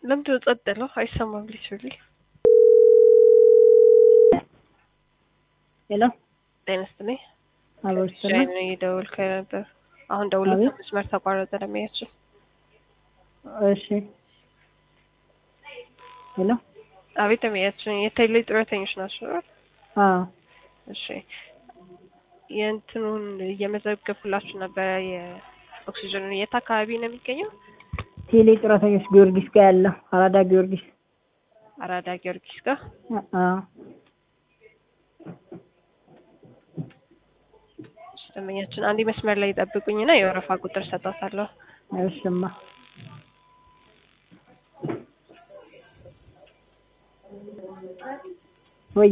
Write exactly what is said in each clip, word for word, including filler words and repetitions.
ለምንድነው ጸጥ ያለው? አይሰማም ሊትራሊ። ሄሎ ጤና ይስጥልኝ። አብሮሽ ሻይ ነው የደወልኩ ነበር። አሁን ደውሎ መስመር ተቋረጠ ለሚያችሁ። እሺ ሄሎ አቤት የሚያችሁ የቴሌ ጡረተኞች ናቸው? አዎ እሺ የእንትኑን እየመዘገብኩላችሁ ነበር። የኦክሲጅኑን የት አካባቢ ነው የሚገኘው? ቴሌ ጡረተኞች ጊዮርጊስ ጋር ያለው አራዳ ጊዮርጊስ። አራዳ ጊዮርጊስ ጋር? አዎ ደንበኛችን አንዴ መስመር ላይ ይጠብቁኝና የወረፋ ቁጥር ሰጣታለሁ። እሺማ ወይ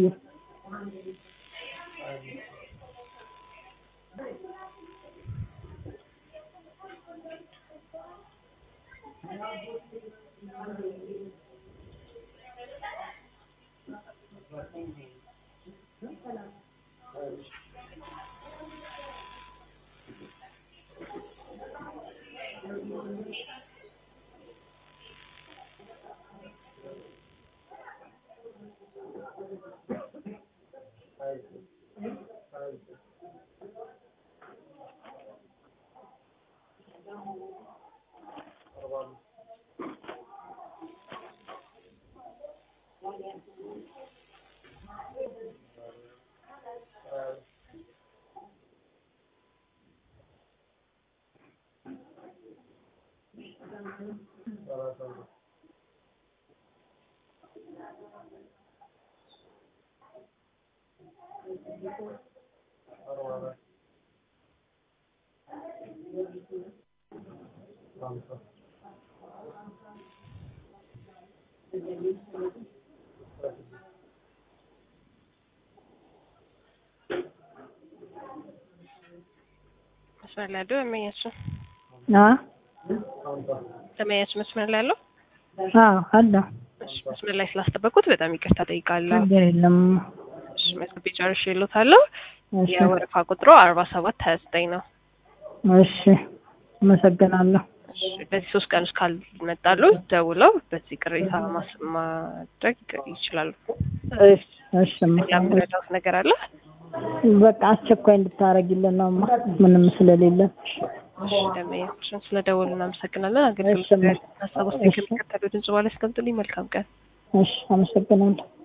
መስመር ላይ አይደል የሚያችሁ? አ ተመያችሁ መስመር ላይ አለው? አዎ አለ። እሺ መስመር ላይ ስላስጠበቁት በጣም ይቅርታ ጠይቃለሁ። ችግር የለም። እሺ መስመር ጨርሼ እልዎታለሁ። እሺ የወረፋ ቁጥሩ አርባ ሰባት ሀያ ዘጠኝ ነው። እሺ አመሰግናለሁ። እሺ በዚህ ሶስት ቀን ውስጥ ካልመጣሉ ደውለው በዚህ ቅሬታ ማድረግ ይችላሉ። እሺ እሺ ያምረዳት ነገር አለ? በቃ አስቸኳይ እንድታረጊልን ነው ምንም ስለሌለ። እሺ ደምያችን ስለደወሉ እናመሰግናለን። አገልግሎት ሀሳብ ውስጥ ከሚከተሉት ድምጽ ባለ አስቀምጡልኝ። መልካም ቀን። እሺ አመሰግናለሁ።